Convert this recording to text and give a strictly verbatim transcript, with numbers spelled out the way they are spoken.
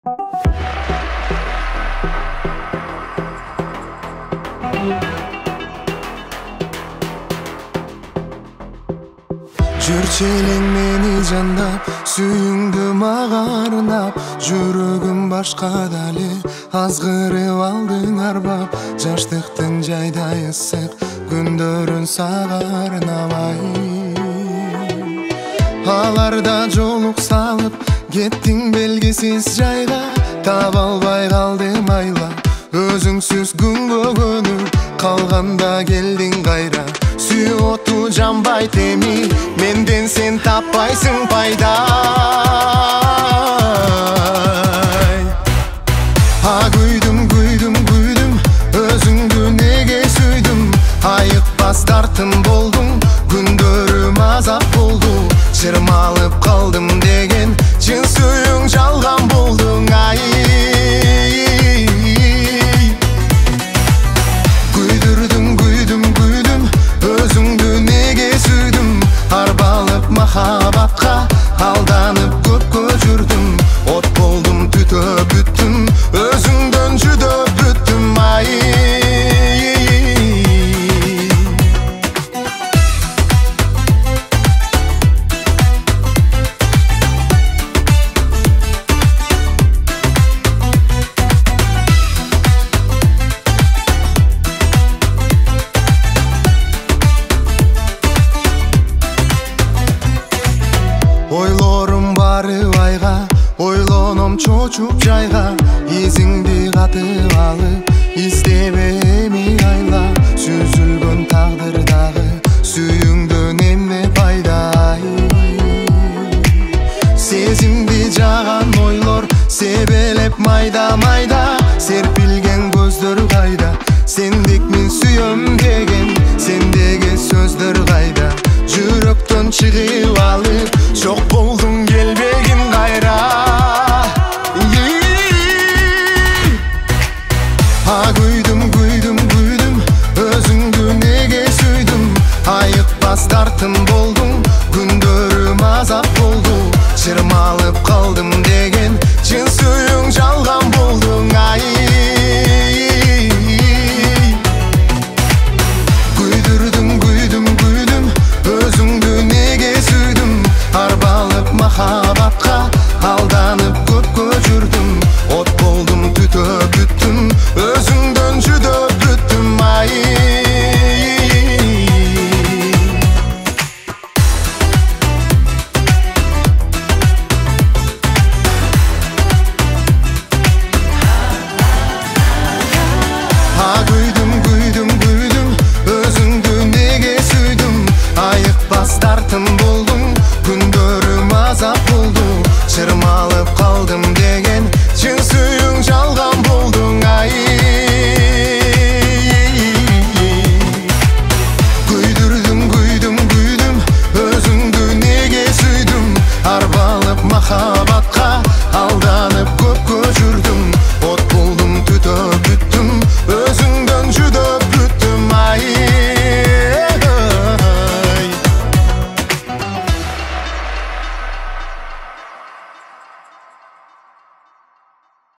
Жүрчү элең мени жандап, сүйүңдү мага арнап, жүрөгүм башка дали азгырып алдың арбап, жаштыктын жайдай ысык күндөрүн сага арнабай. Аларда жолук салып, кеттиң белгисиз жайга, таба албай калдым айлап, өзүңсүз күнгө көнүп калганда келдиң кайра. Сүйүү оту жанбай теми, менден сен таппайсың пайда. А күйдүм, күйдүм, күйдүм, өзүңдү неге сүйдүм, айыкпас тартым болдуң, күндөрүм азап болду, чырмалып калдым деген чын сүйүүң жалган болдуң. Ай күйдүрдүм, күйдүм, күйдүм, өзүңдү неге сүйдүм, арбалып махабатка алданып көпкө жүрдүм, от болдум түтөп бүттүм, өзүңдөн жүдөп бүттүм. Ай ойлорум барып айга, ойлоном чочуп жайга, изиңди катып алып, издебе эми айла, сүзүлгөн тагдырдагы сүйүүңдөн эмне пайда. Сезимди жаган ойлор себелеп майда майда, серпилген көздөр кайда, сендик мен сүйөм деген сендеги сөздөр кайда, жүрөктөн чыгып алып жок болдуң келбегин кайра. А күйдүм, күйдүм, күйдүм, өзүңдү неге сүйдүм, айыкпас тартым болдуң, күндөрүм азап болду, чырмалып калдым деген чын сүйүүң жалган болдуң. Ай күйдүрдүм, күйдүм, күйдүм, өзүңдү неге сүйдүм, арбалып махабатка алданып көпкө жүрдүм, от болдум түтөп бүттүм, өзүңдөн жүдөп бүттүм. Ай А күйдүм, күйдүм, күйдүм, өзүңдү неге сүйдүм, айыкпас тартым болдуң,